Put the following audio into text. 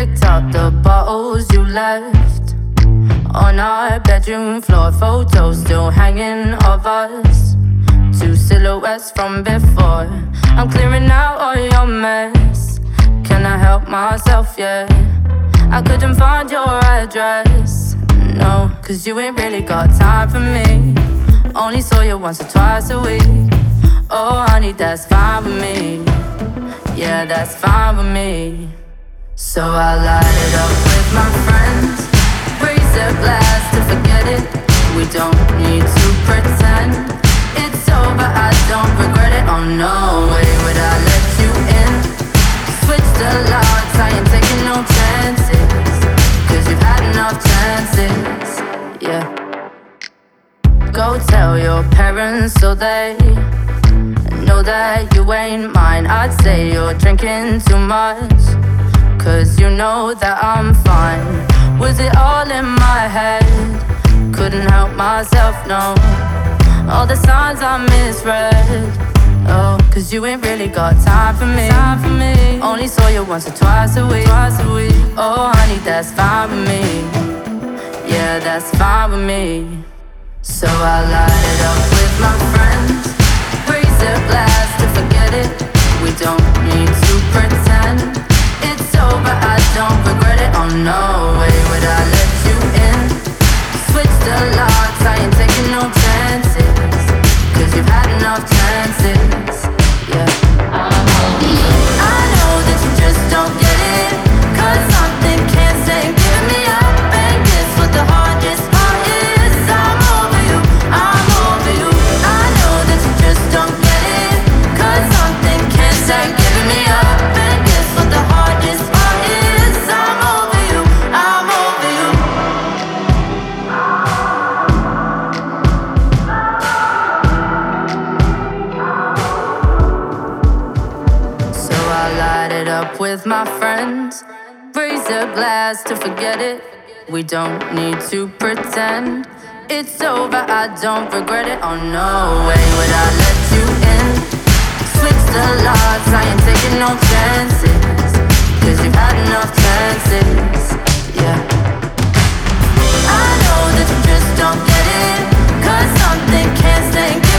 picked out the bottles you left on our bedroom floor. Photos still hanging of us, two silhouettes from before. I'm clearing out all your mess. Can I help myself, yeah? I couldn't find your address, no, cause you ain't really got time for me. Only saw you once or twice a week. Oh honey, that's fine with me. Yeah, that's fine with me. So I light it up with my friends, raise a glass to forget it. We don't need to pretend it's over, I don't regret it. Oh no way would I let you in. Switch the locks, I ain't taking no chances, cause you've had enough chances, yeah. Go tell your parents so they know that you ain't mine. I'd say you're drinking too much, cause you know that I'm fine. Was it all in my head? Couldn't help myself, no. All the signs I misread, oh, cause you ain't really got time for me. Only saw you once or twice a week. Oh honey, that's fine with me. Yeah, that's fine with me. So I light it up with my friends, raise a glass to forget it. We don't need to pretend it's over, I don't regret it. Oh no way would I let you in. Switch the locks, I ain't taking no chances, cause you've had enough chances, yeah. I know that you just don't get it, cause something can't stay giving me up. And guess what the hardest part is? I'm over you, I'm over you. I know that you just don't get it, cause something can't stay giving me up. And guess what the hardest part is? I'm over you, I'm over you. So I light it up with my friends, raise a glass to forget it. We don't need to pretend it's over, I don't regret it. Oh no way would I let you in. Switch the locks, I ain't taking no chances, cause you've had enough chances, yeah. I know that you just don't get it, cause something can't stay.